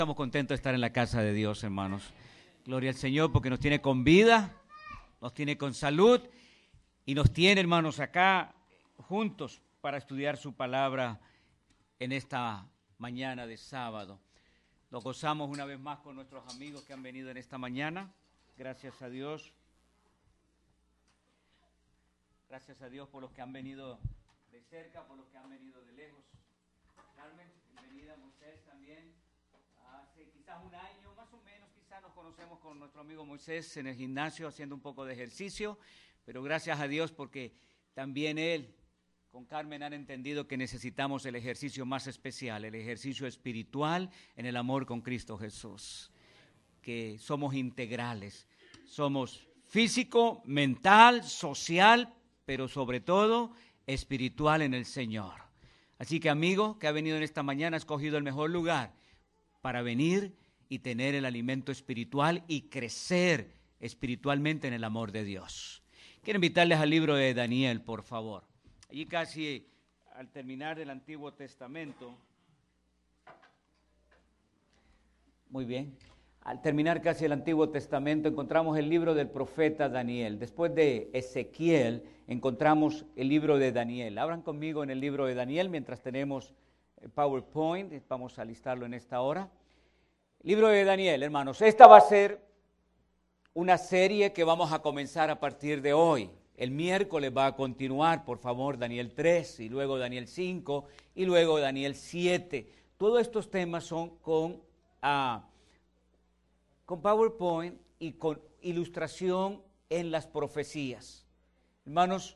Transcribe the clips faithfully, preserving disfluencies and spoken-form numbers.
Estamos contentos de estar en la casa de Dios, hermanos. Gloria al Señor porque nos tiene con vida, nos tiene con salud y nos tiene, hermanos, acá juntos para estudiar su palabra en esta mañana de sábado. Nos gozamos una vez más con nuestros amigos que han venido en esta mañana. Gracias a Dios. Gracias a Dios por los que han venido de cerca, por los que han venido de lejos. Carmen, bienvenida. Moisés también. Hace quizás un año, más o menos, quizás nos conocemos con nuestro amigo Moisés en el gimnasio haciendo un poco de ejercicio, pero gracias a Dios porque también él con Carmen han entendido que necesitamos el ejercicio más especial, el ejercicio espiritual en el amor con Cristo Jesús, que somos integrales, somos físico, mental, social, pero sobre todo espiritual en el Señor. Así que amigo que ha venido en esta mañana, ha escogido el mejor lugar para venir y tener el alimento espiritual y crecer espiritualmente en el amor de Dios. Quiero invitarles al libro de Daniel, por favor. Allí casi al terminar del Antiguo Testamento, muy bien, al terminar casi el Antiguo Testamento encontramos el libro del profeta Daniel. Después de Ezequiel encontramos el libro de Daniel. Abran conmigo en el libro de Daniel mientras tenemos PowerPoint, vamos a listarlo en esta hora. Libro de Daniel, hermanos, esta va a ser una serie que vamos a comenzar a partir de hoy. El miércoles va a continuar, por favor, Daniel tres, y luego Daniel cinco, y luego Daniel siete. Todos estos temas son con, uh, con PowerPoint y con ilustración en las profecías. Hermanos,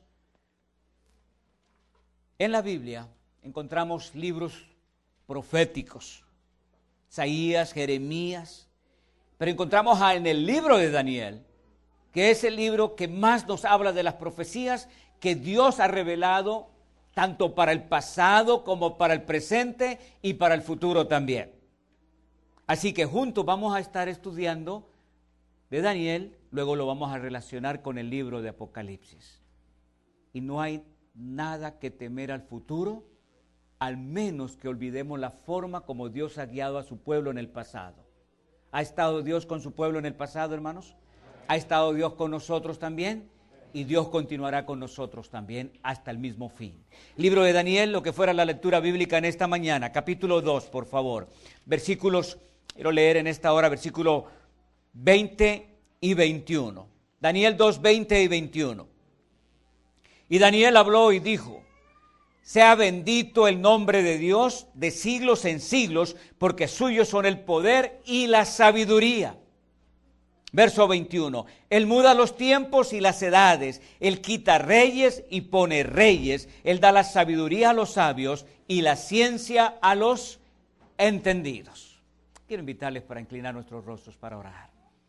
en la Biblia encontramos libros proféticos, Isaías, Jeremías, pero encontramos en el libro de Daniel, que es el libro que más nos habla de las profecías que Dios ha revelado tanto para el pasado como para el presente y para el futuro también. Así que juntos vamos a estar estudiando de Daniel, luego lo vamos a relacionar con el libro de Apocalipsis. Y no hay nada que temer al futuro, al menos que olvidemos la forma como Dios ha guiado a su pueblo en el pasado. ¿Ha estado Dios con su pueblo en el pasado, hermanos? ¿Ha estado Dios con nosotros también? Y Dios continuará con nosotros también hasta el mismo fin. Libro de Daniel, lo que fuera la lectura bíblica en esta mañana, capítulo dos, por favor. Versículos, quiero leer en esta hora, versículo veinte y veintiuno. Daniel dos, veinte y veintiuno. Y Daniel habló y dijo: sea bendito el nombre de Dios de siglos en siglos, porque suyos son el poder y la sabiduría. Verso veintiuno. Él muda los tiempos y las edades, Él quita reyes y pone reyes, Él da la sabiduría a los sabios y la ciencia a los entendidos. Quiero invitarles para inclinar nuestros rostros para orar.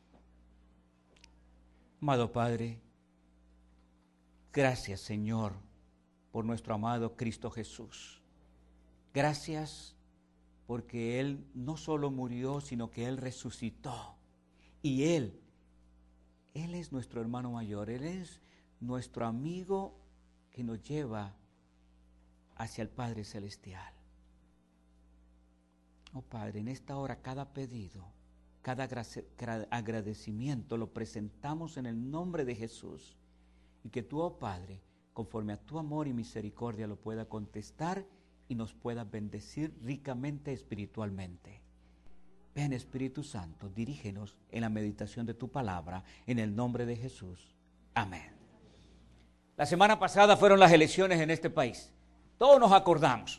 Amado Padre, gracias, Señor, por nuestro amado Cristo Jesús. Gracias porque Él no solo murió, sino que Él resucitó. Y Él, Él es nuestro hermano mayor, Él es nuestro amigo que nos lleva hacia el Padre Celestial. Oh Padre, en esta hora cada pedido, cada agradecimiento lo presentamos en el nombre de Jesús. Y que tú, oh Padre, conforme a tu amor y misericordia lo pueda contestar y nos pueda bendecir ricamente espiritualmente. Ven, Espíritu Santo, dirígenos en la meditación de tu palabra, en el nombre de Jesús. Amén. La semana pasada fueron las elecciones en este país. Todos nos acordamos.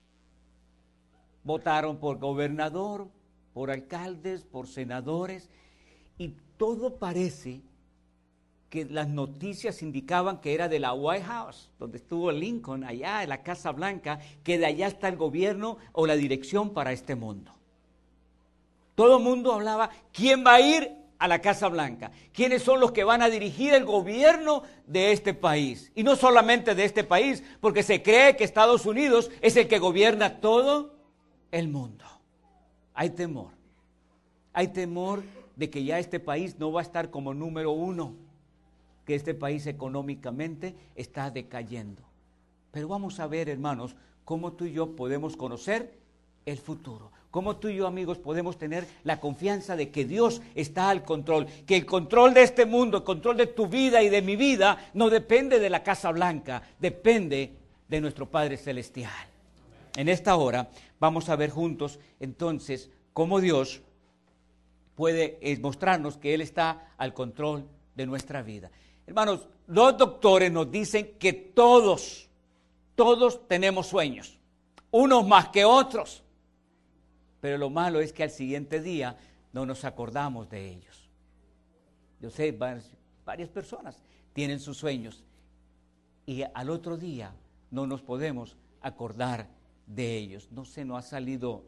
Votaron por gobernador, por alcaldes, por senadores, y todo parece que las noticias indicaban que era de la White House, donde estuvo Lincoln, allá en la Casa Blanca, que de allá está el gobierno o la dirección para este mundo. Todo el mundo hablaba, ¿quién va a ir a la Casa Blanca? ¿Quiénes son los que van a dirigir el gobierno de este país? Y no solamente de este país, porque se cree que Estados Unidos es el que gobierna todo el mundo. Hay temor. Hay temor de que ya este país no va a estar como número uno, que este país económicamente está decayendo. Pero vamos a ver, hermanos, cómo tú y yo podemos conocer el futuro. ¿Cómo tú y yo, amigos, podemos tener la confianza de que Dios está al control? Que el control de este mundo, el control de tu vida y de mi vida, no depende de la Casa Blanca, depende de nuestro Padre Celestial. En esta hora vamos a ver juntos, entonces, cómo Dios puede mostrarnos que Él está al control de nuestra vida. Hermanos, los doctores nos dicen que todos, todos tenemos sueños, unos más que otros. Pero lo malo es que al siguiente día no nos acordamos de ellos. Yo sé, varias, varias personas tienen sus sueños y al otro día no nos podemos acordar de ellos. No sé, no ha salido,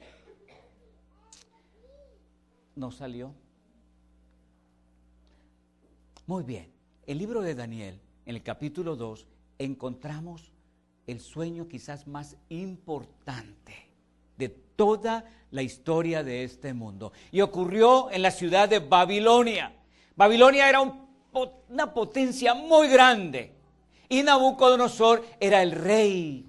no salió. Muy bien, el libro de Daniel, en el capítulo dos, encontramos el sueño quizás más importante de toda la historia de este mundo. Y ocurrió en la ciudad de Babilonia. Babilonia era un, una potencia muy grande. Y Nabucodonosor era el rey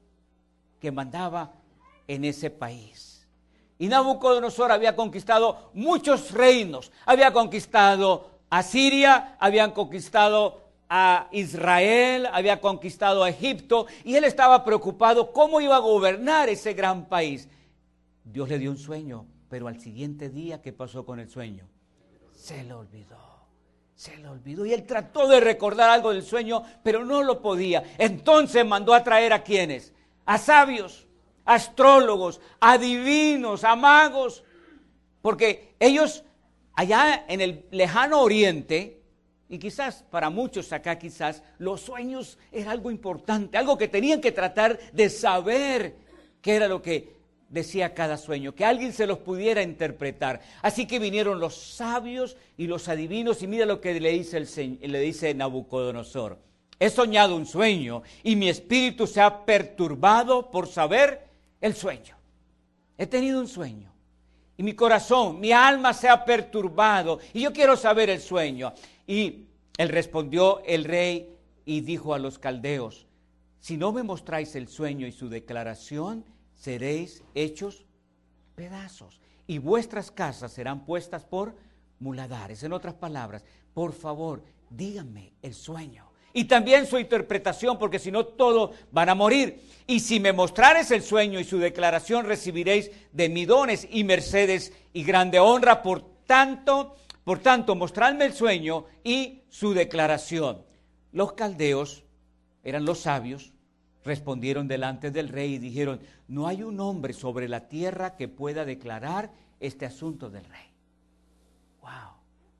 que mandaba en ese país. Y Nabucodonosor había conquistado muchos reinos. Había conquistado a Siria, habían conquistado a Israel, había conquistado a Egipto, y él estaba preocupado cómo iba a gobernar ese gran país. Dios le dio un sueño, pero al siguiente día, ¿qué pasó con el sueño? Se le olvidó, se le olvidó, y él trató de recordar algo del sueño, pero no lo podía. Entonces mandó a traer a ¿quiénes? A sabios, a astrólogos, a adivinos, a magos, porque ellos allá en el lejano oriente, y quizás para muchos acá quizás, los sueños era algo importante, algo que tenían que tratar de saber qué era lo que decía cada sueño, que alguien se los pudiera interpretar. Así que vinieron los sabios y los adivinos, y mira lo que le dice, el, le dice Nabucodonosor. He soñado un sueño y mi espíritu se ha perturbado por saber el sueño. He tenido un sueño y mi corazón, mi alma se ha perturbado y yo quiero saber el sueño. Y él respondió el rey y dijo a los caldeos, si no me mostráis el sueño y su declaración, seréis hechos pedazos y vuestras casas serán puestas por muladares. En otras palabras, por favor, díganme el sueño y también su interpretación, porque si no todos van a morir. Y si me mostrares el sueño y su declaración, recibiréis de mí dones y mercedes y grande honra. Por tanto, por tanto, mostradme el sueño y su declaración. Los caldeos eran los sabios. Respondieron delante del rey y dijeron, no hay un hombre sobre la tierra que pueda declarar este asunto del rey. Wow.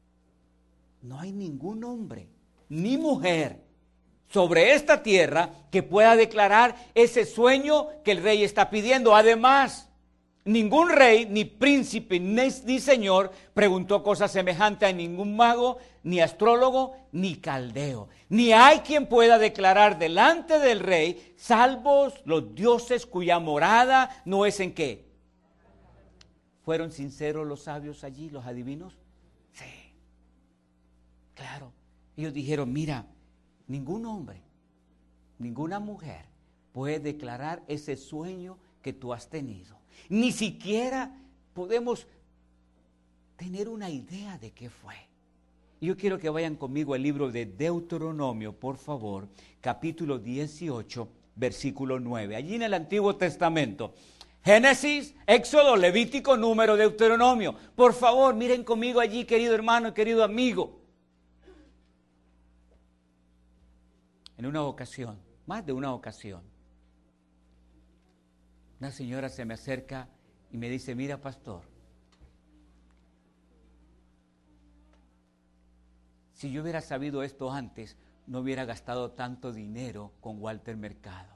No hay ningún hombre ni mujer sobre esta tierra que pueda declarar ese sueño que el rey está pidiendo. Además, ningún rey, ni príncipe, ni, ni señor preguntó cosa semejante a ningún mago, ni astrólogo, ni caldeo. Ni hay quien pueda declarar delante del rey, salvo los dioses cuya morada no es en qué. ¿Fueron sinceros los sabios allí, los adivinos? Sí, claro. Ellos dijeron, mira, ningún hombre, ninguna mujer puede declarar ese sueño que tú has tenido. Ni siquiera podemos tener una idea de qué fue. Yo quiero que vayan conmigo al libro de Deuteronomio, por favor, capítulo dieciocho, versículo nueve. Allí en el Antiguo Testamento, Génesis, Éxodo, Levítico, Número, Deuteronomio. Por favor, miren conmigo allí, querido hermano y querido amigo. En una ocasión, más de una ocasión, una señora se me acerca y me dice, mira pastor, si yo hubiera sabido esto antes, no hubiera gastado tanto dinero con Walter Mercado.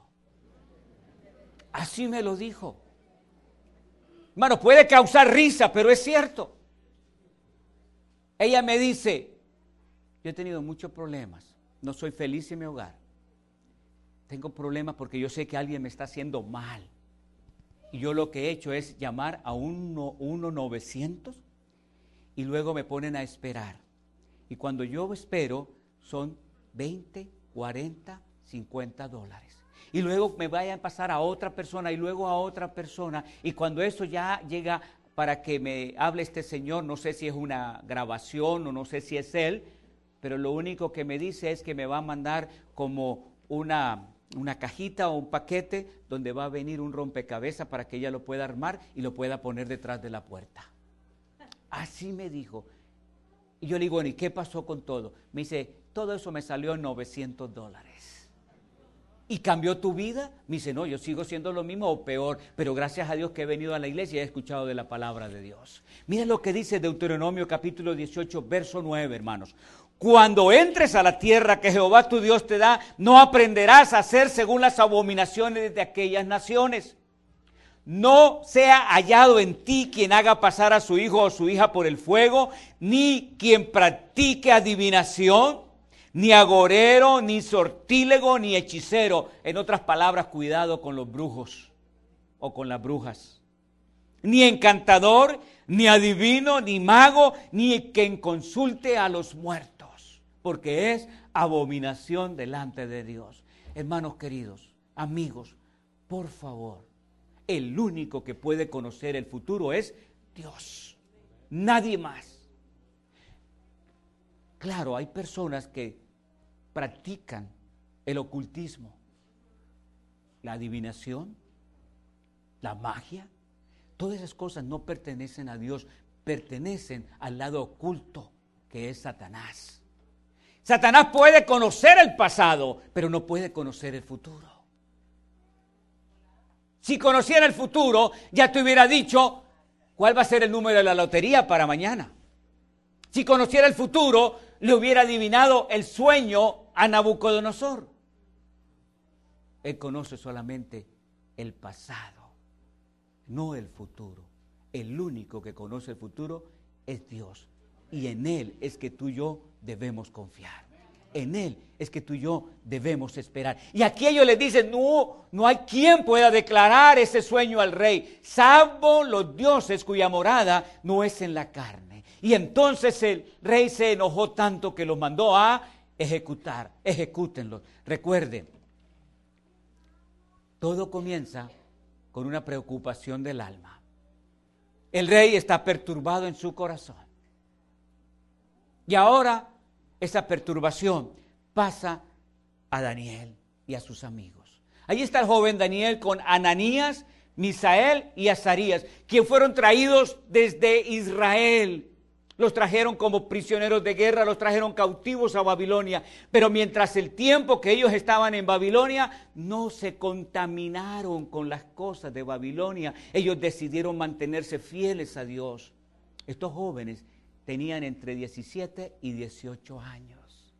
Así me lo dijo. Hermano, puede causar risa, pero es cierto. Ella me dice, yo he tenido muchos problemas. No soy feliz en mi hogar. Tengo problemas porque yo sé que alguien me está haciendo mal. Y yo lo que he hecho es llamar a uno novecientos y luego me ponen a esperar. Y cuando yo espero son veinte, cuarenta, cincuenta dólares. y luego me vayan a pasar a otra persona y luego a otra persona. Y cuando eso ya llega para que me hable este señor, no sé si es una grabación o no sé si es él, pero lo único que me dice es que me va a mandar como una, una cajita o un paquete donde va a venir un rompecabezas para que ella lo pueda armar y lo pueda poner detrás de la puerta. Así me dijo. Y yo le digo, bueno, ¿y qué pasó con todo? Me dice, todo eso me salió en novecientos dólares. ¿Y cambió tu vida? Me dice, no, yo sigo siendo lo mismo o peor, pero gracias a Dios que he venido a la iglesia y he escuchado de la palabra de Dios. Mira lo que dice Deuteronomio capítulo dieciocho, verso nueve, hermanos. Cuando entres a la tierra que Jehová tu Dios te da, no aprenderás a hacer según las abominaciones de aquellas naciones. No sea hallado en ti quien haga pasar a su hijo o su hija por el fuego, ni quien practique adivinación, ni agorero, ni sortílego, ni hechicero. En otras palabras, cuidado con los brujos o con las brujas. Ni encantador, ni adivino, ni mago, ni quien consulte a los muertos, porque es abominación delante de Dios. Hermanos queridos, amigos, por favor, el único que puede conocer el futuro es Dios, nadie más. Claro, hay personas que practican el ocultismo, la adivinación, la magia. Todas esas cosas no pertenecen a Dios, pertenecen al lado oculto que es Satanás. Satanás puede conocer el pasado, pero no puede conocer el futuro. Si conociera el futuro, ya te hubiera dicho cuál va a ser el número de la lotería para mañana. Si conociera el futuro, le hubiera adivinado el sueño a Nabucodonosor. Él conoce solamente el pasado, no el futuro. El único que conoce el futuro es Dios. Y en Él es que tú y yo debemos confiar. En Él es que tú y yo debemos esperar. Y aquí ellos les dicen, no, no hay quien pueda declarar ese sueño al rey, salvo los dioses cuya morada no es en la carne. Y entonces el rey se enojó tanto que los mandó a ejecutar. Ejecútenlos. Recuerden, todo comienza con una preocupación del alma. El rey está perturbado en su corazón. Y ahora esa perturbación pasa a Daniel y a sus amigos. Allí está el joven Daniel con Ananías, Misael y Azarías, quienes fueron traídos desde Israel. Los trajeron como prisioneros de guerra, los trajeron cautivos a Babilonia. Pero mientras el tiempo que ellos estaban en Babilonia, no se contaminaron con las cosas de Babilonia. Ellos decidieron mantenerse fieles a Dios. Estos jóvenes tenían entre diecisiete y dieciocho años.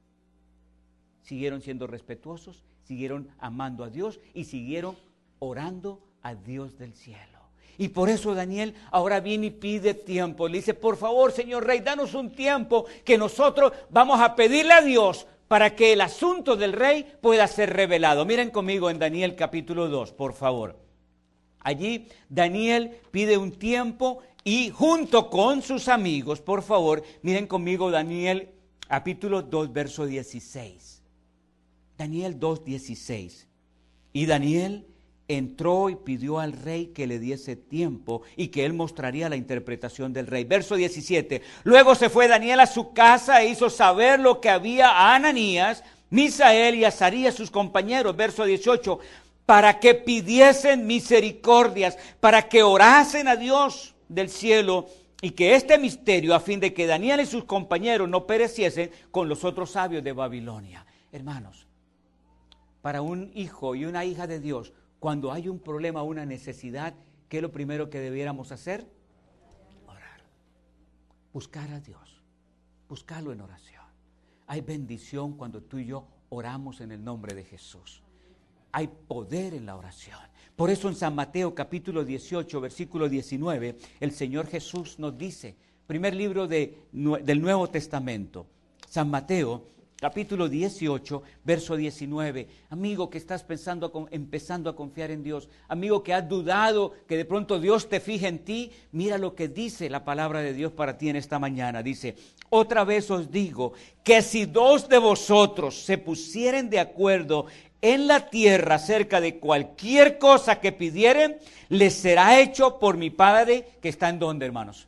Siguieron siendo respetuosos, siguieron amando a Dios y siguieron orando a Dios del cielo. Y por eso Daniel ahora viene y pide tiempo. Le dice, por favor, señor rey, danos un tiempo que nosotros vamos a pedirle a Dios para que el asunto del rey pueda ser revelado. Miren conmigo en Daniel capítulo dos, por favor. Allí Daniel pide un tiempo y junto con sus amigos, por favor, miren conmigo Daniel capítulo dos, verso dieciséis. Daniel dos, dieciséis. Y Daniel entró y pidió al rey que le diese tiempo y que él mostraría la interpretación del rey. Verso diecisiete. Luego se fue Daniel a su casa e hizo saber lo que había a Ananías, Misael y Azarías, sus compañeros. Verso dieciocho. Para que pidiesen misericordias, para que orasen a Dios del cielo y que este misterio, a fin de que Daniel y sus compañeros no pereciesen con los otros sabios de Babilonia. Hermanos, para un hijo y una hija de Dios, cuando hay un problema, una necesidad, ¿qué es lo primero que debiéramos hacer? Orar. Buscar a Dios. Buscarlo en oración. Hay bendición cuando tú y yo oramos en el nombre de Jesús. Hay poder en la oración. Por eso en San Mateo capítulo dieciocho, versículo diecinueve, el Señor Jesús nos dice, primer libro de, del Nuevo Testamento, San Mateo capítulo dieciocho, verso diecinueve. Amigo que estás pensando, empezando a confiar en Dios, amigo que has dudado que de pronto Dios te fije en ti, mira lo que dice la palabra de Dios para ti en esta mañana. Dice, otra vez os digo que si dos de vosotros se pusieren de acuerdo en la tierra acerca de cualquier cosa que pidieren, les será hecho por mi Padre que está en donde, hermanos.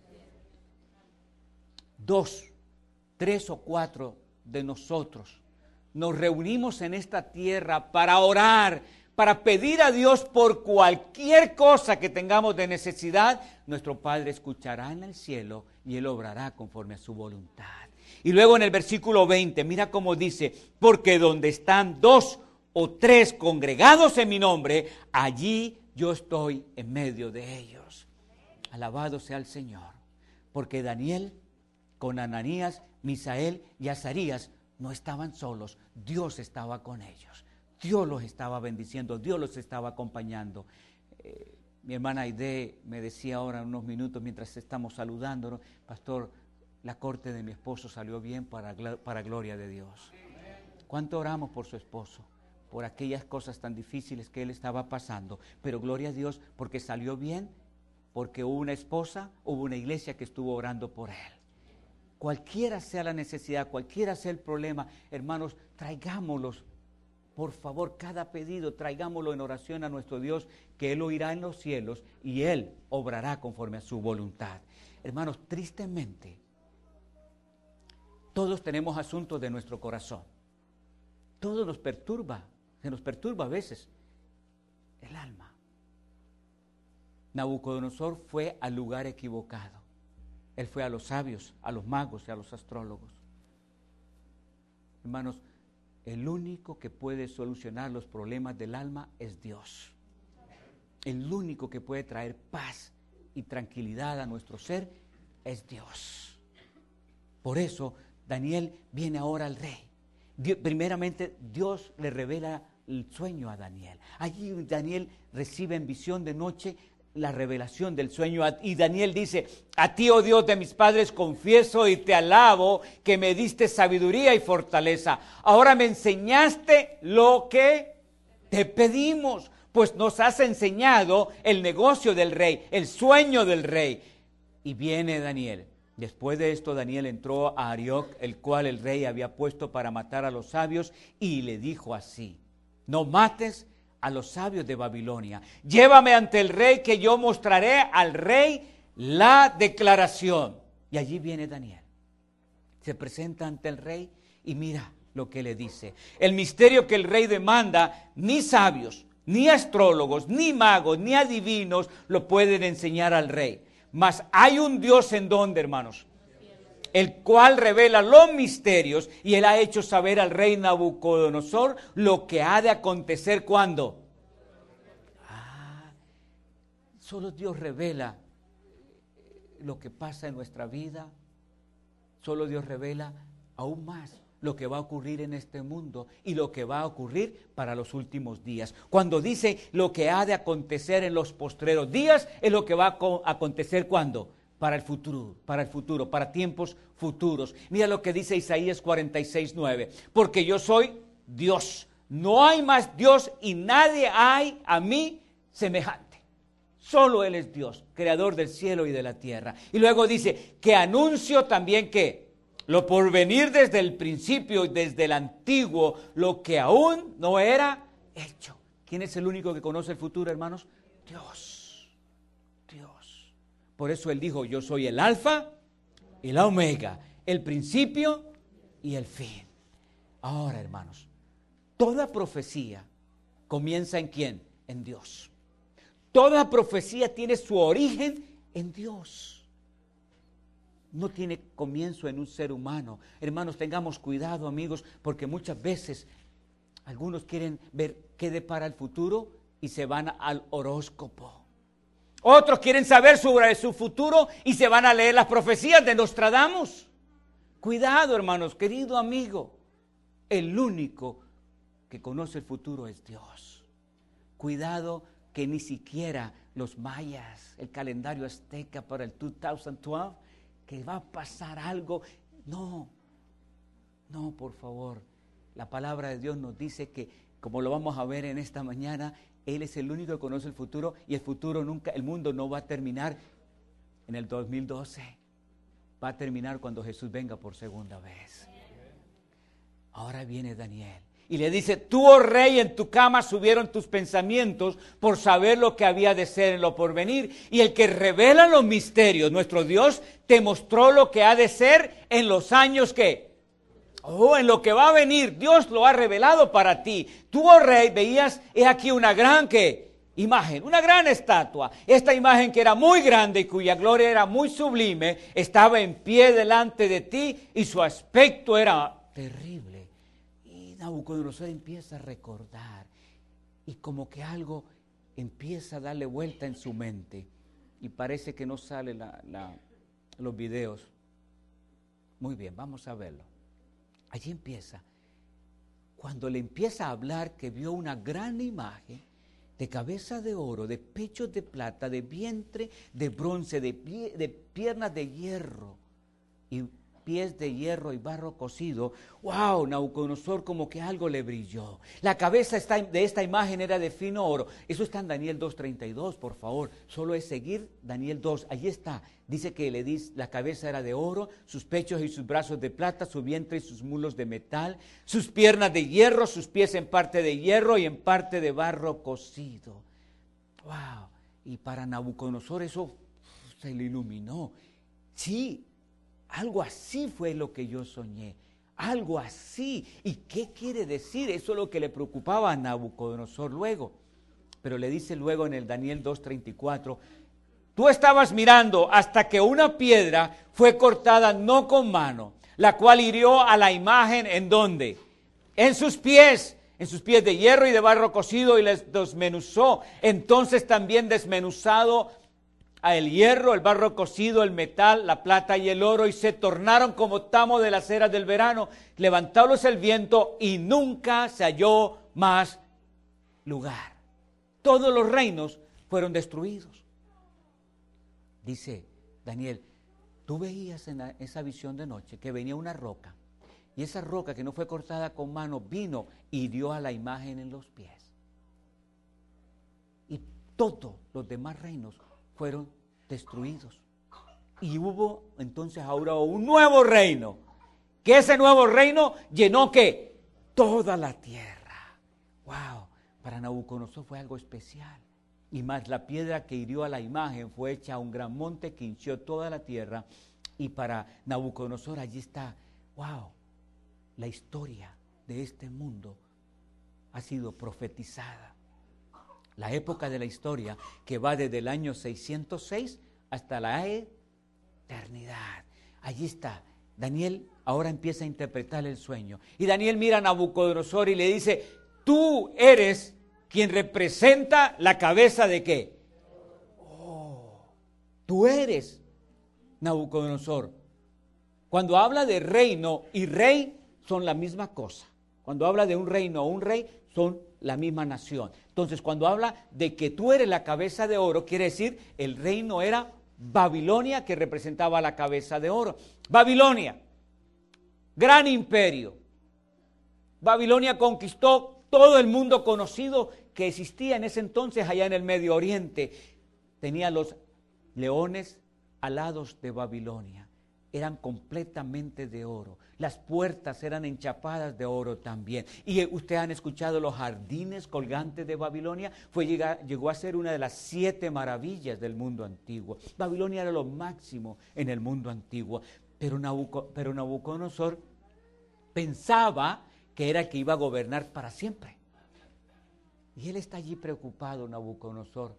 Dos, tres o cuatro de nosotros nos reunimos en esta tierra para orar, para pedir a Dios por cualquier cosa que tengamos de necesidad, nuestro Padre escuchará en el cielo y Él obrará conforme a su voluntad. Y luego en el versículo veinte, mira cómo dice, porque donde están dos o tres congregados en mi nombre, allí yo estoy en medio de ellos. Alabado sea el Señor, porque Daniel con Ananías, Misael y Azarías no estaban solos, Dios estaba con ellos, Dios los estaba bendiciendo, Dios los estaba acompañando. Eh, mi hermana Aide me decía ahora en unos minutos mientras estamos saludándonos, pastor, la corte de mi esposo salió bien para, para gloria de Dios. ¿Cuánto oramos por su esposo? Por aquellas cosas tan difíciles que él estaba pasando, pero gloria a Dios porque salió bien, porque hubo una esposa, hubo una iglesia que estuvo orando por él. Cualquiera sea la necesidad, cualquiera sea el problema, hermanos, traigámoslos, por favor, cada pedido, traigámoslo en oración a nuestro Dios, que Él oirá en los cielos y Él obrará conforme a su voluntad. Hermanos, tristemente, todos tenemos asuntos de nuestro corazón. Todo nos perturba, se nos perturba a veces el alma. Nabucodonosor fue al lugar equivocado. Él fue a los sabios, a los magos y a los astrólogos. Hermanos, el único que puede solucionar los problemas del alma es Dios. El único que puede traer paz y tranquilidad a nuestro ser es Dios. Por eso Daniel viene ahora al rey. Dios, primeramente Dios le revela el sueño a Daniel. Allí Daniel recibe en visión de noche la revelación del sueño, y Daniel dice, a ti, oh Dios de mis padres, confieso y te alabo que me diste sabiduría y fortaleza. Ahora me enseñaste lo que te pedimos, pues nos has enseñado el negocio del rey, el sueño del rey. Y viene Daniel. Después de esto, Daniel entró a Arioc, el cual el rey había puesto para matar a los sabios, y le dijo así, no mates a los sabios de Babilonia. Llévame ante el rey, que yo mostraré al rey la declaración. Y allí viene Daniel. Se presenta ante el rey y mira lo que le dice. El misterio que el rey demanda, ni sabios, ni astrólogos, ni magos, ni adivinos lo pueden enseñar al rey. Mas hay un Dios en donde, hermanos, el cual revela los misterios, y él ha hecho saber al rey Nabucodonosor lo que ha de acontecer cuando. Ah, solo Dios revela lo que pasa en nuestra vida, solo Dios revela aún más lo que va a ocurrir en este mundo y lo que va a ocurrir para los últimos días. Cuando dice lo que ha de acontecer en los postreros días, es lo que va a acontecer cuando. Para el futuro, para el futuro, para tiempos futuros. Mira lo que dice Isaías cuarenta y seis, nueve. Porque yo soy Dios, no hay más Dios y nadie hay a mí semejante. Solo Él es Dios, creador del cielo y de la tierra. Y luego dice que anuncio también que lo por venir desde el principio y desde el antiguo, lo que aún no era hecho. ¿Quién es el único que conoce el futuro, hermanos? Dios, Dios. Por eso Él dijo, yo soy el alfa y la omega, el principio y el fin. Ahora, hermanos, toda profecía comienza ¿en quién? En Dios. Toda profecía tiene su origen en Dios. No tiene comienzo en un ser humano. Hermanos, tengamos cuidado, amigos, porque muchas veces algunos quieren ver qué depara el futuro y se van al horóscopo. Otros quieren saber sobre su futuro y se van a leer las profecías de Nostradamus. Cuidado, hermanos, querido amigo. El único que conoce el futuro es Dios. Cuidado que ni siquiera los mayas, el calendario azteca para el dos mil doce, que va a pasar algo. No, No, por favor. La palabra de Dios nos dice que, como lo vamos a ver en esta mañana, Él es el único que conoce el futuro y el futuro nunca, el mundo no va a terminar en el dos mil doce. Va a terminar cuando Jesús venga por segunda vez. Ahora viene Daniel y le dice: tú, oh rey, en tu cama subieron tus pensamientos por saber lo que había de ser en lo porvenir. Y el que revela los misterios, nuestro Dios, te mostró lo que ha de ser en los años que... Oh, en lo que va a venir, Dios lo ha revelado para ti. Tú, oh rey, veías, he aquí una gran que... imagen, una gran estatua. Esta imagen, que era muy grande y cuya gloria era muy sublime, estaba en pie delante de ti y su aspecto era terrible. Y Nabucodonosor empieza a recordar y como que algo empieza a darle vuelta en su mente y parece que no sale la, la, los videos. Muy bien, vamos a verlo. Allí empieza. Cuando le empieza a hablar que vio una gran imagen de cabeza de oro, de pechos de plata, de vientre de bronce, de, pie, de piernas de hierro y pies de hierro y barro cocido. ¡Wow! Nabucodonosor como que algo le brilló. La cabeza está, de esta imagen era de fino oro. Eso está en Daniel dos treinta y dos, por favor. Solo es seguir Daniel dos. Allí está. Dice que le dice, la cabeza era de oro, sus pechos y sus brazos de plata, su vientre y sus mulos de metal, sus piernas de hierro, sus pies en parte de hierro y en parte de barro cocido. ¡Wow! Y para Nabucodonosor eso se le iluminó. Sí, algo así fue lo que yo soñé. Algo así. ¿Y qué quiere decir? Eso es lo que le preocupaba a Nabucodonosor luego. Pero le dice luego en el Daniel dos treinta y cuatro, tú estabas mirando hasta que una piedra fue cortada no con mano, la cual hirió a la imagen, ¿en dónde? En sus pies, en sus pies de hierro y de barro cocido, y les desmenuzó. Entonces también desmenuzado a el hierro, el barro cocido, el metal, la plata y el oro, y se tornaron como tamo de las eras del verano. Levantólos el viento y nunca se halló más lugar. Todos los reinos fueron destruidos. Dice Daniel, tú veías en la, esa visión de noche que venía una roca, y esa roca que no fue cortada con mano vino y dio a la imagen en los pies. Y todos los demás reinos fueron destruidos. Y hubo entonces ahora un nuevo reino, que ese nuevo reino llenó ¿qué? Toda la tierra. ¡Wow! Para Nabucodonosor fue algo especial. Y más la piedra que hirió a la imagen fue hecha a un gran monte que hinchió toda la tierra. Y para Nabucodonosor allí está, ¡wow! La historia de este mundo ha sido profetizada. La época de la historia que va desde el año seiscientos seis hasta la eternidad. Allí está. Daniel ahora empieza a interpretar el sueño. Y Daniel mira a Nabucodonosor y le dice, tú eres quien representa la cabeza de ¿qué? Oh, tú eres Nabucodonosor. Cuando habla de reino y rey son la misma cosa. Cuando habla de un reino o un rey son la misma nación. Entonces, cuando habla de que tú eres la cabeza de oro, quiere decir el reino era Babilonia, que representaba la cabeza de oro. Babilonia, gran imperio. Babilonia conquistó todo el mundo conocido que existía en ese entonces allá en el Medio Oriente. Tenía los leones alados de Babilonia. Eran completamente de oro. Las puertas eran enchapadas de oro también. Y ustedes han escuchado los jardines colgantes de Babilonia. Fue, llegó a ser una de las siete maravillas del mundo antiguo. Babilonia era lo máximo en el mundo antiguo. Pero, Nabucco, pero Nabucodonosor pensaba que era el que iba a gobernar para siempre. Y él está allí preocupado, Nabucodonosor.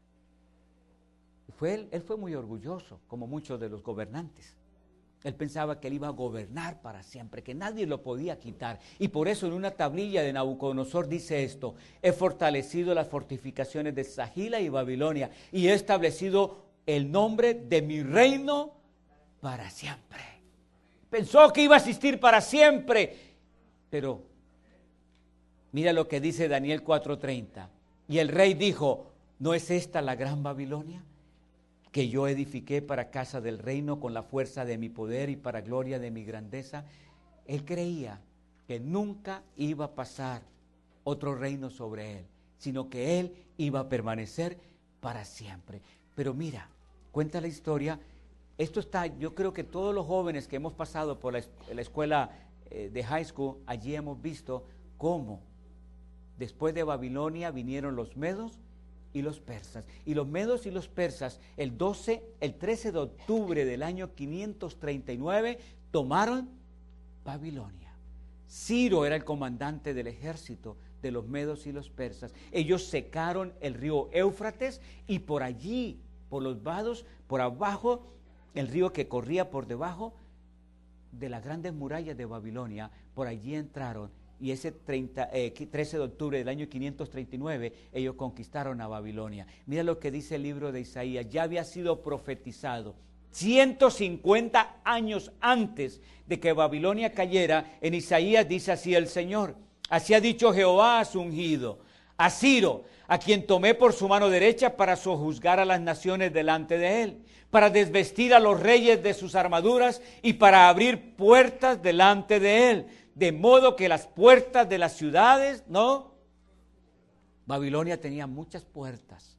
Fue él, él fue muy orgulloso, como muchos de los gobernantes. Él pensaba que él iba a gobernar para siempre, que nadie lo podía quitar. Y por eso en una tablilla de Nabucodonosor dice esto: he fortalecido las fortificaciones de Sagila y Babilonia y he establecido el nombre de mi reino para siempre. Pensó que iba a existir para siempre, pero mira lo que dice Daniel cuatro treinta. Y el rey dijo, ¿no es esta la gran Babilonia, que yo edifiqué para casa del reino con la fuerza de mi poder y para gloria de mi grandeza? Él creía que nunca iba a pasar otro reino sobre él, sino que él iba a permanecer para siempre. Pero mira, cuenta la historia. Esto está, yo creo que todos los jóvenes que hemos pasado por la, la escuela eh, de high school, allí hemos visto cómo después de Babilonia vinieron los medos y los persas. Y los medos y los persas, el doce, el trece de octubre del año quinientos treinta y nueve, tomaron Babilonia. Ciro era el comandante del ejército de los medos y los persas. Ellos secaron el río Éufrates y por allí, por los vados, por abajo, el río que corría por debajo de las grandes murallas de Babilonia, por allí entraron. Y ese treinta, eh, trece de octubre del año quinientos treinta y nueve, ellos conquistaron a Babilonia. Mira lo que dice el libro de Isaías. Ya había sido profetizado ciento cincuenta años antes de que Babilonia cayera. En Isaías dice así el Señor: así ha dicho Jehová a su ungido, a Ciro, a quien tomé por su mano derecha para sojuzgar a las naciones delante de él, para desvestir a los reyes de sus armaduras y para abrir puertas delante de él, de modo que las puertas de las ciudades, ¿no? Babilonia tenía muchas puertas,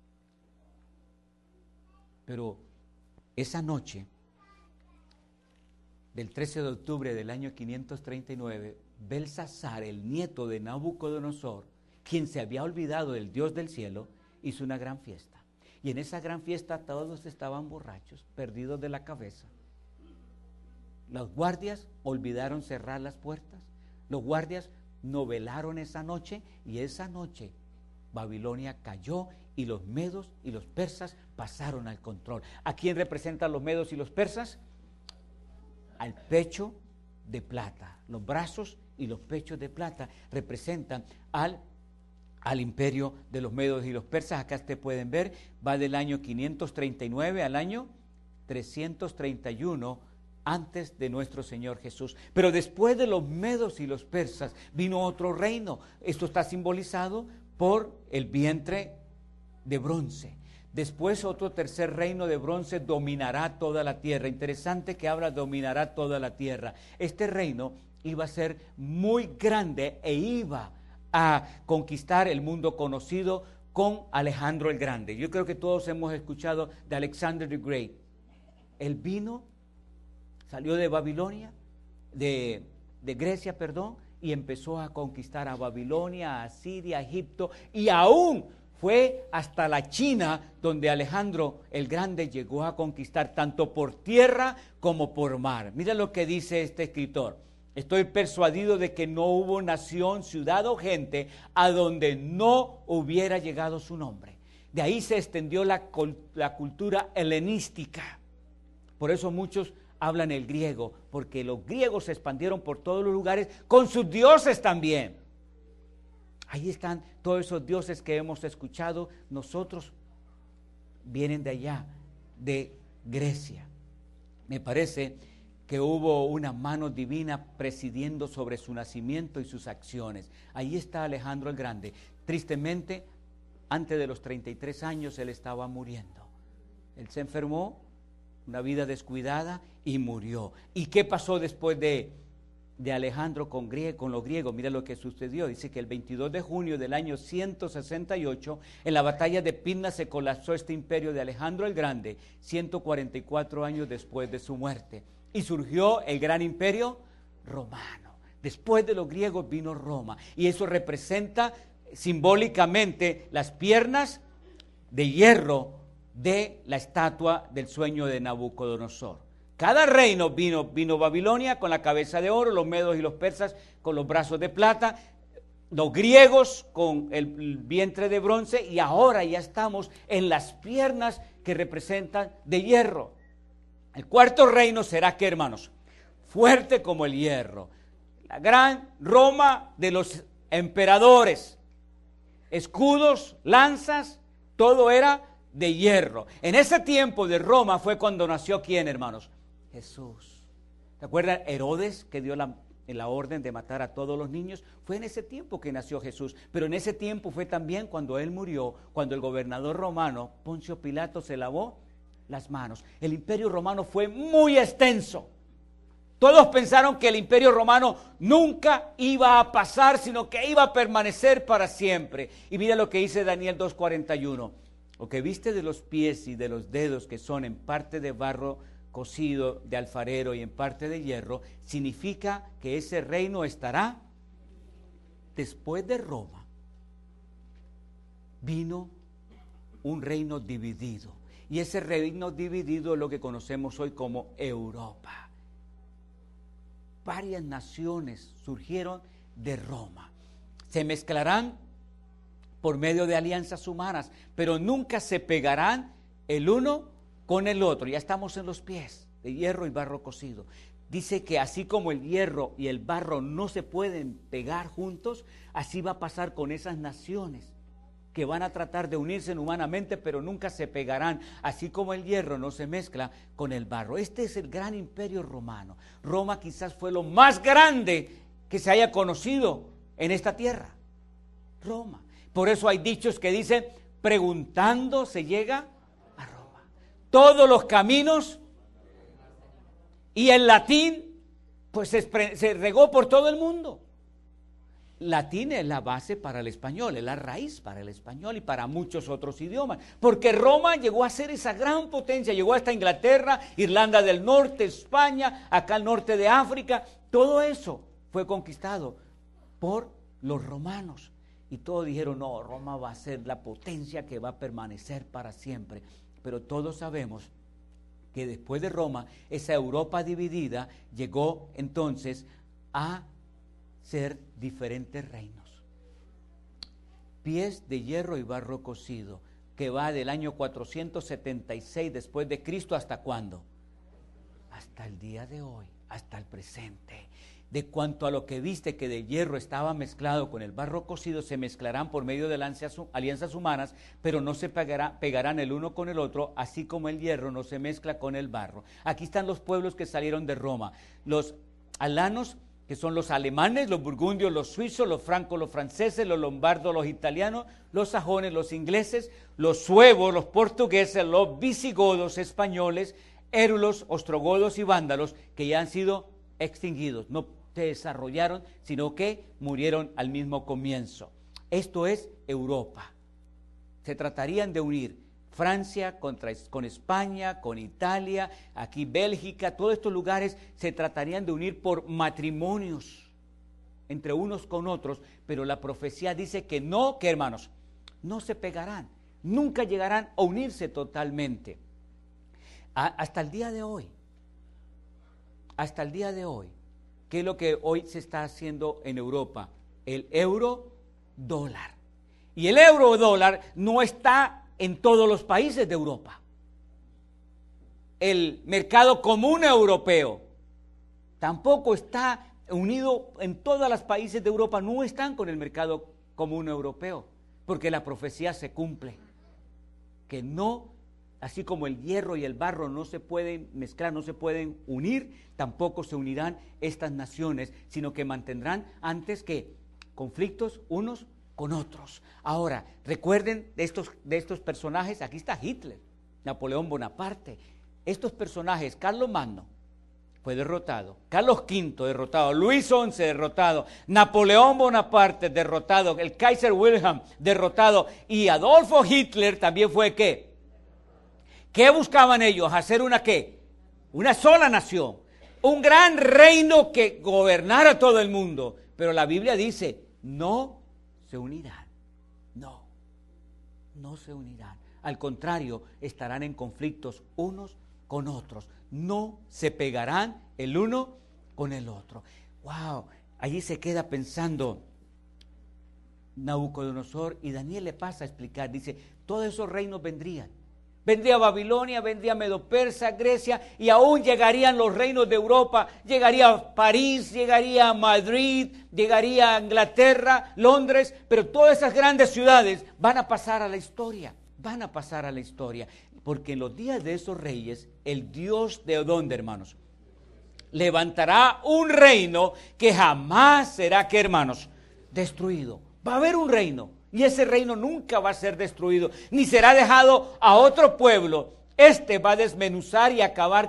pero esa noche del trece de octubre del año quinientos treinta y nueve, Belsasar, el nieto de Nabucodonosor, quien se había olvidado del Dios del cielo, hizo una gran fiesta. Y en esa gran fiesta todos estaban borrachos, perdidos de la cabeza. Los guardias olvidaron cerrar las puertas. Los guardias no velaron esa noche, y esa noche Babilonia cayó y los medos y los persas pasaron al control. ¿A quién representan los medos y los persas? Al pecho de plata. Los brazos y los pechos de plata representan al, al imperio de los medos y los persas. Acá ustedes pueden ver, va del año quinientos treinta y nueve al año trescientos treinta y uno antes de nuestro Señor Jesús. Pero después de los medos y los persas vino otro reino. Esto está simbolizado por el vientre de bronce. Después otro tercer reino de bronce dominará toda la tierra. Interesante que habla dominará toda la tierra. Este reino iba a ser muy grande e iba a conquistar el mundo conocido con Alejandro el Grande. Yo creo que todos hemos escuchado de Alexander the Great. Él vino, salió de Babilonia, de, de Grecia, perdón, y empezó a conquistar a Babilonia, a Siria, a Egipto, y aún fue hasta la China, donde Alejandro el Grande llegó a conquistar tanto por tierra como por mar. Mira lo que dice este escritor: estoy persuadido de que no hubo nación, ciudad o gente a donde no hubiera llegado su nombre. De ahí se extendió la, la cultura helenística. Por eso muchos hablan el griego, porque los griegos se expandieron por todos los lugares con sus dioses también. Ahí están todos esos dioses que hemos escuchado. Nosotros vienen de allá, de Grecia. Me parece que hubo una mano divina presidiendo sobre su nacimiento y sus acciones. Ahí está Alejandro el Grande. Tristemente, antes de los treinta y tres años, él estaba muriendo. Él se enfermó, una vida descuidada, y murió. ¿Y qué pasó después de, de Alejandro con, griego, con los griegos? Mira lo que sucedió. Dice que el veintidós de junio del año ciento sesenta y ocho, en la batalla de Pydna, se colapsó este imperio de Alejandro el Grande, ciento cuarenta y cuatro años después de su muerte. Y surgió el gran imperio romano. Después de los griegos vino Roma. Y eso representa simbólicamente las piernas de hierro de la estatua del sueño de Nabucodonosor. Cada reino vino, vino Babilonia con la cabeza de oro, los medos y los persas con los brazos de plata, los griegos con el vientre de bronce, y ahora ya estamos en las piernas que representan de hierro. El cuarto reino será, ¿qué, hermanos? Fuerte como el hierro. La gran Roma de los emperadores. Escudos, lanzas, todo era de hierro. En ese tiempo de Roma fue cuando nació ¿quién, hermanos? Jesús. ¿Se acuerdan Herodes, que dio la, la orden de matar a todos los niños? Fue en ese tiempo que nació Jesús. Pero en ese tiempo fue también cuando él murió, cuando el gobernador romano, Poncio Pilato, se lavó las manos. El imperio romano fue muy extenso. Todos pensaron que el imperio romano nunca iba a pasar, sino que iba a permanecer para siempre. Y mira lo que dice Daniel dos cuarenta y uno. Lo que viste de los pies y de los dedos, que son en parte de barro cocido de alfarero y en parte de hierro, significa que ese reino estará después de Roma. Vino un reino dividido. Y ese reino dividido es lo que conocemos hoy como Europa. Varias naciones surgieron de Roma. Se mezclarán por medio de alianzas humanas, pero nunca se pegarán el uno con el otro. Ya estamos en los pies de hierro y barro cocido. Dice que así como el hierro y el barro no se pueden pegar juntos, así va a pasar con esas naciones que van a tratar de unirse humanamente, pero nunca se pegarán, así como el hierro no se mezcla con el barro. Este es el gran imperio romano. Roma quizás fue lo más grande que se haya conocido en esta tierra. Roma. Por eso hay dichos que dicen, preguntando se llega a Roma. Todos los caminos, y el latín, pues se, se regó por todo el mundo. Latín es la base para el español, es la raíz para el español y para muchos otros idiomas, porque Roma llegó a ser esa gran potencia, llegó hasta Inglaterra, Irlanda del Norte, España, acá al norte de África. Todo eso fue conquistado por los romanos y todos dijeron, no, Roma va a ser la potencia que va a permanecer para siempre. Pero todos sabemos que después de Roma, esa Europa dividida llegó entonces a ser diferentes reinos. Pies de hierro y barro cocido, que va del año cuatrocientos setenta y seis después de Cristo, ¿hasta cuándo? Hasta el día de hoy, hasta el presente. De cuanto a lo que viste que de hierro estaba mezclado con el barro cocido, se mezclarán por medio de alianzas humanas, pero no se pegará, pegarán el uno con el otro, así como el hierro no se mezcla con el barro. Aquí están los pueblos que salieron de Roma. Los alanos, que son los alemanes, los burgundios, los suizos, los francos, los franceses, los lombardos, los italianos, los sajones, los ingleses, los suevos, los portugueses, los visigodos, españoles, érulos, ostrogodos y vándalos, que ya han sido extinguidos, no se desarrollaron, sino que murieron al mismo comienzo. Esto es Europa. Se tratarían de unir Francia contra, con España, con Italia, aquí Bélgica, todos estos lugares se tratarían de unir por matrimonios entre unos con otros, pero la profecía dice que no, que hermanos, no se pegarán, nunca llegarán a unirse totalmente. A, hasta el día de hoy, hasta el día de hoy, ¿qué es lo que hoy se está haciendo en Europa? El euro dólar. Y el euro dólar no está en todos los países de Europa. El mercado común europeo tampoco está unido en todos los países de Europa, no están con el mercado común europeo, porque la profecía se cumple, que no, así como el hierro y el barro no se pueden mezclar, no se pueden unir, tampoco se unirán estas naciones, sino que mantendrán antes que conflictos unos con otros. Ahora, recuerden de estos, de estos personajes, aquí está Hitler, Napoleón Bonaparte, estos personajes, Carlos Magno fue derrotado, Carlos quinto derrotado, Luis once derrotado, Napoleón Bonaparte derrotado, el Kaiser Wilhelm derrotado y Adolfo Hitler también fue ¿qué? ¿Qué buscaban ellos? Hacer una ¿qué? Una sola nación, un gran reino que gobernara todo el mundo, pero la Biblia dice, no se unirán, no, no se unirán. Al contrario, estarán en conflictos unos con otros. No se pegarán el uno con el otro. Wow, allí se queda pensando Nabucodonosor y Daniel le pasa a explicar, dice, todos esos reinos vendrían. Vendría Babilonia, vendría Medo-Persa, Grecia, y aún llegarían los reinos de Europa, llegaría París, llegaría Madrid, llegaría Inglaterra, Londres, pero todas esas grandes ciudades van a pasar a la historia, van a pasar a la historia, porque en los días de esos reyes, el Dios de ¿dónde, hermanos? Levantará un reino que jamás será, ¿qué, hermanos? Destruido. Va a haber un reino. Y ese reino nunca va a ser destruido, ni será dejado a otro pueblo. Este va a desmenuzar y acabar con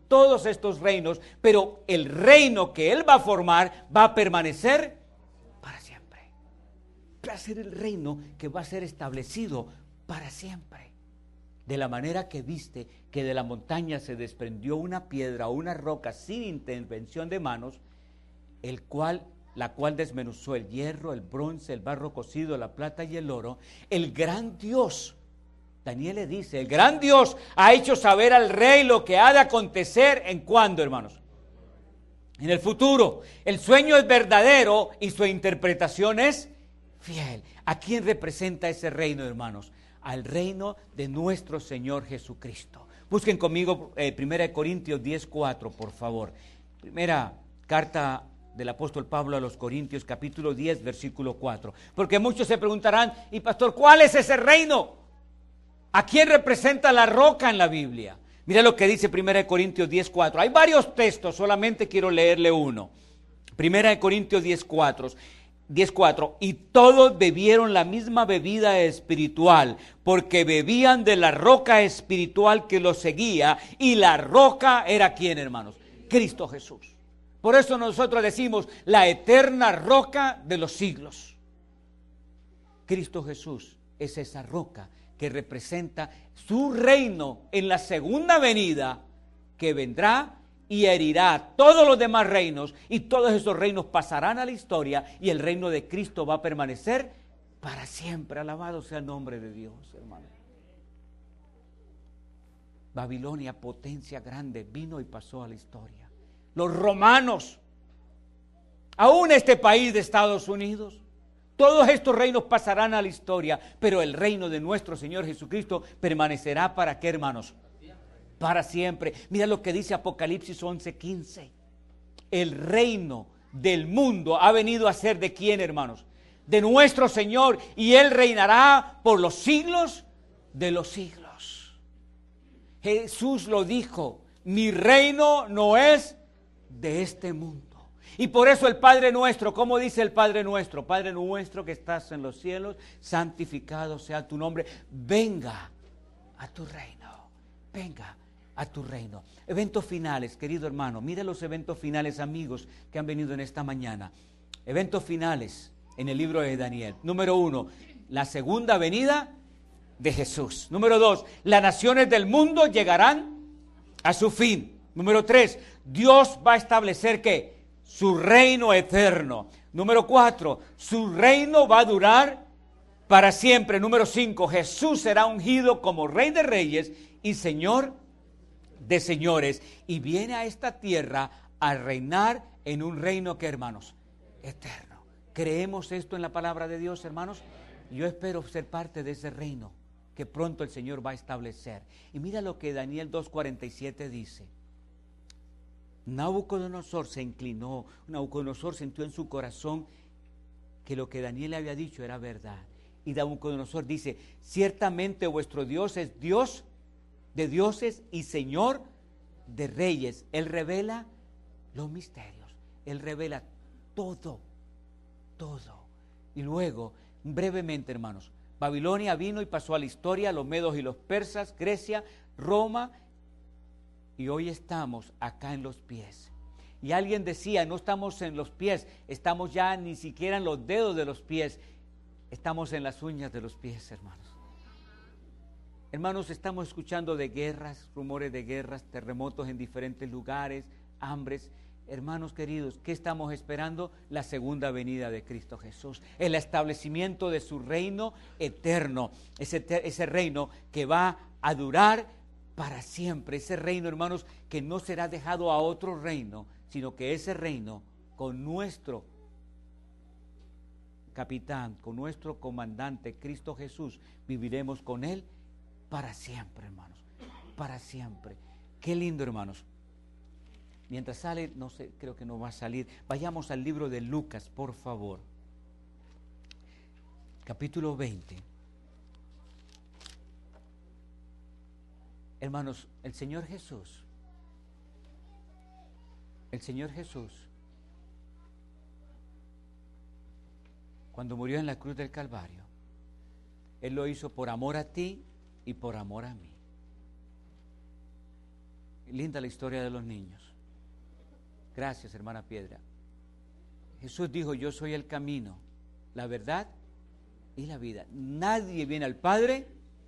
todos estos reinos, pero el reino que Él va a formar va a permanecer para siempre. Va a ser el reino que va a ser establecido para siempre. De la manera que viste que de la montaña se desprendió una piedra o una roca sin intervención de manos, el cual, la cual desmenuzó el hierro, el bronce, el barro cocido, la plata y el oro, el gran Dios, Daniel le dice, el gran Dios ha hecho saber al rey lo que ha de acontecer. ¿En cuándo, hermanos? En el futuro. El sueño es verdadero y su interpretación es fiel. ¿A quién representa ese reino, hermanos? Al reino de nuestro Señor Jesucristo. Busquen conmigo eh, primera Corintios diez, cuatro, por favor. Primera carta del apóstol Pablo a los Corintios, capítulo diez, versículo cuatro. Porque muchos se preguntarán, y pastor, ¿cuál es ese reino? ¿A quién representa la roca en la Biblia? Mira lo que dice primera Corintios diez, cuatro. Hay varios textos, solamente quiero leerle uno. primera Corintios diez, cuatro. diez, cuatro. Y todos bebieron la misma bebida espiritual, porque bebían de la roca espiritual que los seguía, y la roca era ¿quién, hermanos? Cristo Jesús. Por eso nosotros decimos la eterna roca de los siglos. Cristo Jesús es esa roca que representa su reino en la segunda venida, que vendrá y herirá a todos los demás reinos, y todos esos reinos pasarán a la historia, y el reino de Cristo va a permanecer para siempre. Alabado sea el nombre de Dios, hermano. Babilonia, potencia grande, vino y pasó a la historia. Los romanos, aún este país de Estados Unidos, todos estos reinos pasarán a la historia, pero el reino de nuestro Señor Jesucristo permanecerá ¿para qué, hermanos? Para siempre. Mira lo que dice Apocalipsis once, quince. El reino del mundo ha venido a ser ¿de quién, hermanos? De nuestro Señor, y Él reinará por los siglos de los siglos. Jesús lo dijo, mi reino no es de este mundo. Y por eso el Padre nuestro, ¿cómo dice el Padre nuestro? Padre nuestro que estás en los cielos, santificado sea tu nombre. Venga a tu reino, venga a tu reino. Eventos finales, querido hermano, mire los eventos finales, amigos, que han venido en esta mañana. Eventos finales en el libro de Daniel. Número uno, la segunda venida de Jesús. Número dos, las naciones del mundo llegarán a su fin. Número tres, Dios va a establecer ¿qué? Su reino eterno. Número cuatro, su reino va a durar para siempre. Número cinco, Jesús será ungido como Rey de Reyes y Señor de señores. Y viene a esta tierra a reinar en un reino que, hermanos, eterno. ¿Creemos esto en la palabra de Dios, hermanos? Yo espero ser parte de ese reino que pronto el Señor va a establecer. Y mira lo que Daniel dos cuarenta y siete dice. Nabucodonosor se inclinó, Nabucodonosor sintió en su corazón que lo que Daniel le había dicho era verdad. Y Nabucodonosor dice, ciertamente vuestro Dios es Dios de dioses y Señor de reyes. Él revela los misterios, Él revela todo, todo. Y luego, brevemente, hermanos, Babilonia vino y pasó a la historia, los medos y los persas, Grecia, Roma, y hoy estamos acá en los pies. Y alguien decía, no estamos en los pies, estamos ya ni siquiera en los dedos de los pies, estamos en las uñas de los pies, hermanos. Hermanos, estamos escuchando de guerras, rumores de guerras, terremotos en diferentes lugares, hambres. Hermanos queridos, ¿qué estamos esperando? La segunda venida de Cristo Jesús, el establecimiento de su reino eterno, ese, ese reino que va a durar para siempre, ese reino, hermanos, que no será dejado a otro reino, sino que ese reino con nuestro capitán, con nuestro comandante, Cristo Jesús, viviremos con Él para siempre, hermanos, para siempre. Qué lindo, hermanos. Mientras sale, no sé, creo que no va a salir. Vayamos al libro de Lucas, por favor. Capítulo veinte. Hermanos, el Señor Jesús, el Señor Jesús, cuando murió en la cruz del Calvario, Él lo hizo por amor a ti y por amor a mí. Linda la historia de los niños. Gracias, hermana Piedra. Jesús dijo, yo soy el camino, la verdad y la vida. Nadie viene al Padre.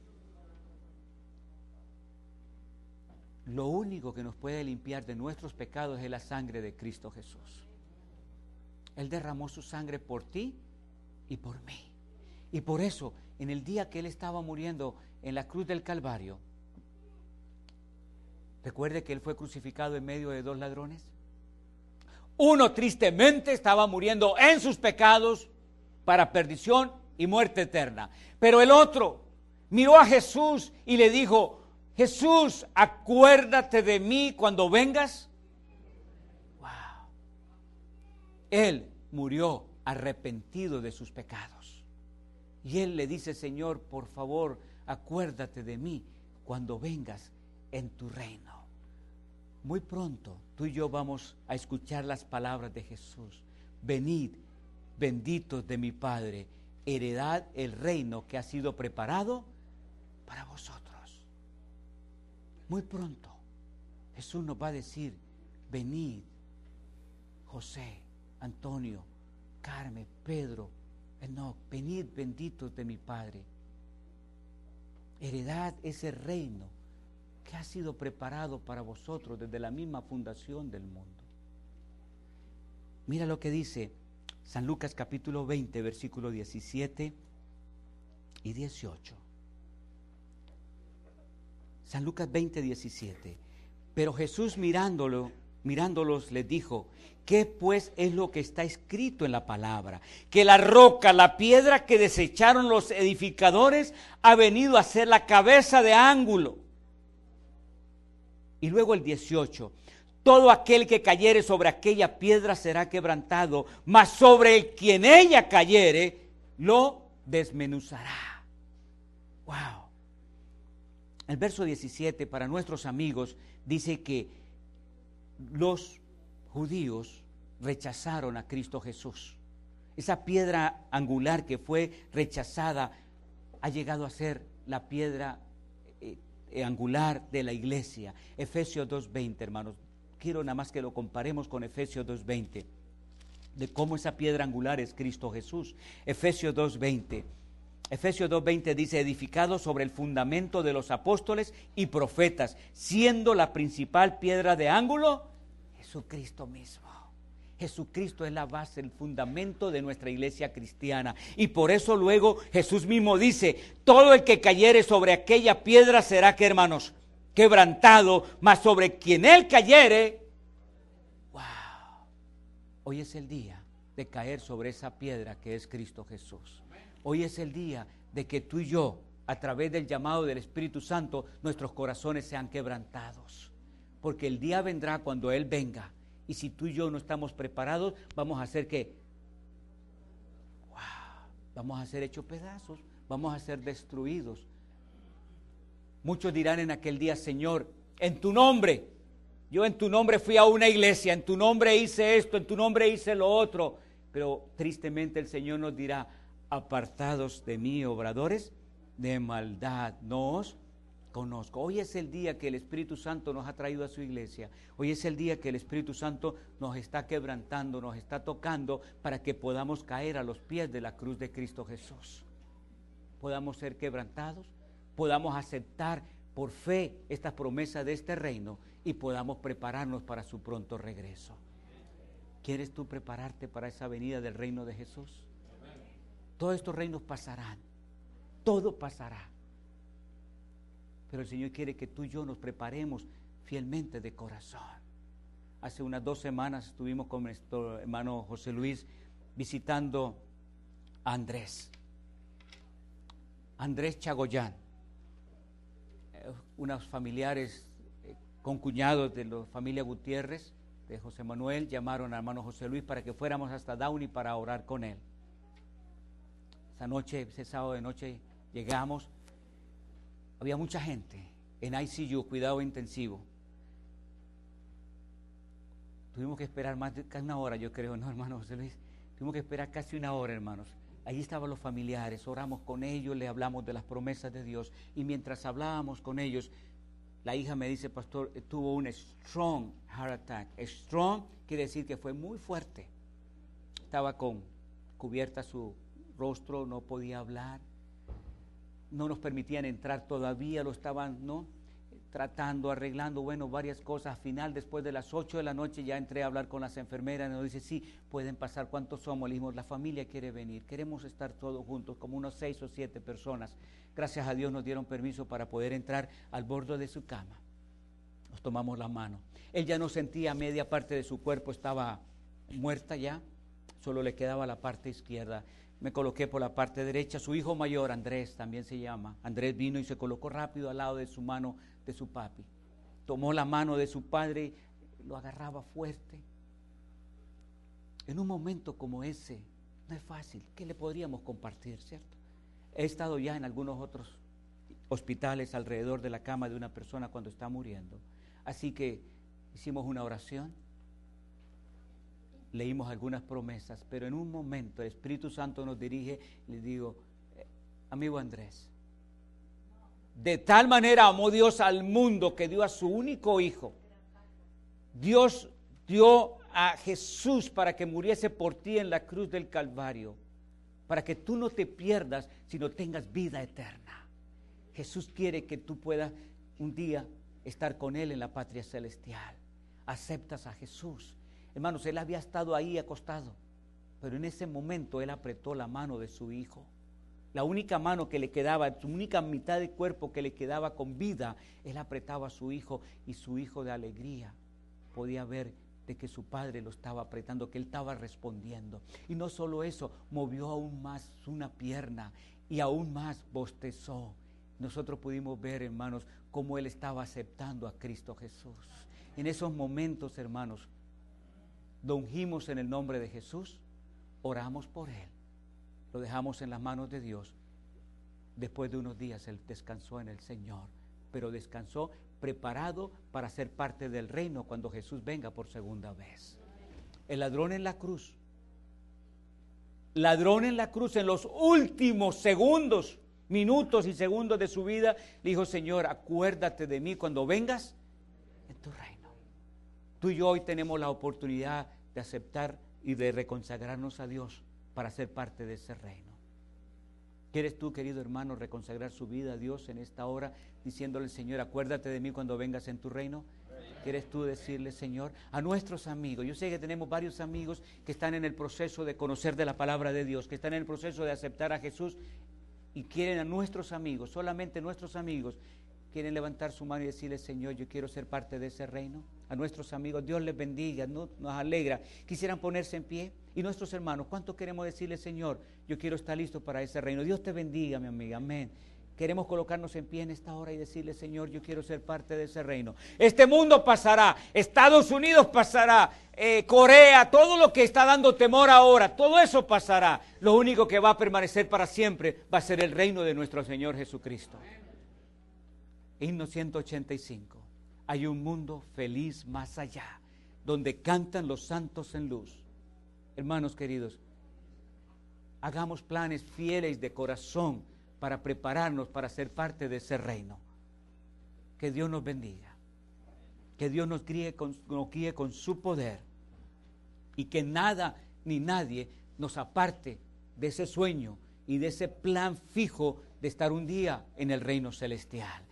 Lo único que nos puede limpiar de nuestros pecados es la sangre de Cristo Jesús. Él derramó su sangre por ti y por mí. Y por eso, en el día que Él estaba muriendo en la cruz del Calvario, recuerde que Él fue crucificado en medio de dos ladrones. Uno tristemente estaba muriendo en sus pecados para perdición y muerte eterna. Pero el otro miró a Jesús y le dijo, Jesús, acuérdate de mí cuando vengas. Wow. Él murió arrepentido de sus pecados. Y él le dice, Señor, por favor, acuérdate de mí cuando vengas en tu reino. Muy pronto tú y yo vamos a escuchar las palabras de Jesús. Venid, benditos de mi Padre, heredad el reino que ha sido preparado para vosotros. Muy pronto Jesús nos va a decir, venid, José, Antonio, Carmen, Pedro, Enoc, venid benditos de mi Padre. Heredad ese reino que ha sido preparado para vosotros desde la misma fundación del mundo. Mira lo que dice San Lucas capítulo veinte, versículo diecisiete y dieciocho. San Lucas veinte, diecisiete. Pero Jesús mirándolo, mirándolos les dijo, ¿qué pues es lo que está escrito en la palabra? Que la roca, la piedra que desecharon los edificadores, ha venido a ser la cabeza de ángulo. Y luego el dieciocho. Todo aquel que cayere sobre aquella piedra será quebrantado, mas sobre el quien ella cayere, lo desmenuzará. Wow. El verso diecisiete, para nuestros amigos, dice que los judíos rechazaron a Cristo Jesús. Esa piedra angular que fue rechazada ha llegado a ser la piedra eh, eh, angular de la iglesia. Efesios dos veinte, hermanos. Quiero nada más que lo comparemos con Efesios dos veinte, de cómo esa piedra angular es Cristo Jesús. Efesios dos veinte. Efesios dos veinte dice, edificado sobre el fundamento de los apóstoles y profetas, siendo la principal piedra de ángulo, Jesucristo mismo. Jesucristo es la base, el fundamento de nuestra iglesia cristiana. Y por eso luego Jesús mismo dice, todo el que cayere sobre aquella piedra será, ¿qué, hermanos? Quebrantado, mas sobre quien él cayere, wow. Hoy es el día de caer sobre esa piedra que es Cristo Jesús. Hoy es el día de que tú y yo, a través del llamado del Espíritu Santo, nuestros corazones sean quebrantados. Porque el día vendrá cuando Él venga. Y si tú y yo no estamos preparados, vamos a ser que, wow, vamos a ser hechos pedazos, vamos a ser destruidos. Muchos dirán en aquel día, Señor, en tu nombre, yo en tu nombre fui a una iglesia, en tu nombre hice esto, en tu nombre hice lo otro. Pero tristemente el Señor nos dirá, apartados de mí, obradores de maldad, no os conozco. Hoy es el día que el Espíritu Santo nos ha traído a su iglesia. Hoy es el día que el Espíritu Santo nos está quebrantando, nos está tocando para que podamos caer a los pies de la cruz de Cristo Jesús. Podamos ser quebrantados, podamos aceptar por fe estas promesas de este reino y podamos prepararnos para su pronto regreso. ¿Quieres tú prepararte para esa venida del reino de Jesús? Todos estos reinos pasarán, todo pasará. Pero el Señor quiere que tú y yo nos preparemos fielmente de corazón. Hace unas dos semanas estuvimos con nuestro hermano José Luis visitando a Andrés. Andrés Chagoyán, eh, unos familiares eh, concuñados de la familia Gutiérrez, de José Manuel, llamaron al hermano José Luis para que fuéramos hasta Downey para orar con él. Esa noche, ese sábado de noche, llegamos, había mucha gente en I C U, cuidado intensivo. Tuvimos que esperar más de casi una hora, yo creo, ¿no, hermano José Luis? Tuvimos que esperar casi una hora, hermanos. Allí estaban los familiares, oramos con ellos, le hablamos de las promesas de Dios. Y mientras hablábamos con ellos, La hija me dice, pastor, tuvo un strong heart attack. Strong quiere decir que fue muy fuerte. Estaba con cubierta su rostro, no podía hablar. No nos permitían entrar todavía, lo estaban, ¿no?, tratando, arreglando, bueno, varias cosas. Al final, después de las ocho de la noche, ya entré a hablar con las enfermeras y nos dice, sí, pueden pasar. ¿Cuántos somos? Le dijimos, la familia quiere venir, queremos estar todos juntos, como unos seis o siete personas. Gracias a Dios nos dieron permiso para poder entrar al borde de su cama. Nos tomamos la mano. Él ya no sentía, media parte de su cuerpo estaba muerta ya, solo le quedaba la parte izquierda. Me coloqué por la parte derecha. Su hijo mayor, Andrés, también se llama. Andrés vino y se colocó rápido al lado de su mano, de su papi. Tomó la mano de su padre, lo agarraba fuerte. En un momento como ese, no es fácil. ¿Qué le podríamos compartir, cierto? He estado ya en algunos otros hospitales alrededor de la cama de una persona cuando está muriendo. Así que hicimos una oración. Leímos algunas promesas, pero en un momento el Espíritu Santo nos dirige y le digo, amigo Andrés, de tal manera amó Dios al mundo que dio a su único hijo. Dios dio a Jesús para que muriese por ti en la cruz del Calvario, para que tú no te pierdas, sino tengas vida eterna. Jesús quiere que tú puedas un día estar con Él en la patria celestial. Aceptas a Jesús. Hermanos, él había estado ahí acostado, pero en ese momento él apretó la mano de su hijo. La única mano que le quedaba, su única mitad de cuerpo que le quedaba con vida, él apretaba a su hijo y su hijo de alegría podía ver de que su padre lo estaba apretando, que él estaba respondiendo. Y no solo eso, movió aún más una pierna y aún más bostezó. Nosotros pudimos ver, hermanos, cómo él estaba aceptando a Cristo Jesús. En esos momentos, hermanos, lo ungimos en el nombre de Jesús, oramos por él, lo dejamos en las manos de Dios. Después de unos días él descansó en el Señor, pero descansó preparado para ser parte del reino cuando Jesús venga por segunda vez. El ladrón en la cruz, ladrón en la cruz, en los últimos segundos, minutos y segundos de su vida, le dijo, Señor, acuérdate de mí cuando vengas en tu reino. Tú y yo hoy tenemos la oportunidad de aceptar y de reconsagrarnos a Dios para ser parte de ese reino. ¿Quieres tú, querido hermano, reconsagrar su vida a Dios en esta hora, diciéndole, Señor, acuérdate de mí cuando vengas en tu reino? ¿Quieres tú decirle, Señor, a nuestros amigos? Yo sé que tenemos varios amigos que están en el proceso de conocer de la palabra de Dios, que están en el proceso de aceptar a Jesús y quieren a nuestros amigos, solamente nuestros amigos, quieren levantar su mano y decirle, Señor, yo quiero ser parte de ese reino. A nuestros amigos, Dios les bendiga, nos alegra. Quisieran ponerse en pie. Y nuestros hermanos, ¿cuánto queremos decirle, Señor, yo quiero estar listo para ese reino? Dios te bendiga, mi amiga, amén. Queremos colocarnos en pie en esta hora y decirle, Señor, yo quiero ser parte de ese reino. Este mundo pasará, Estados Unidos pasará, eh, Corea, todo lo que está dando temor ahora, todo eso pasará. Lo único que va a permanecer para siempre va a ser el reino de nuestro Señor Jesucristo. Himno ciento ochenta y cinco. Hay un mundo feliz más allá, donde cantan los santos en luz. Hermanos queridos, hagamos planes fieles de corazón para prepararnos para ser parte de ese reino. Que Dios nos bendiga, que Dios nos guíe con, nos guíe con su poder y que nada ni nadie nos aparte de ese sueño y de ese plan fijo de estar un día en el reino celestial.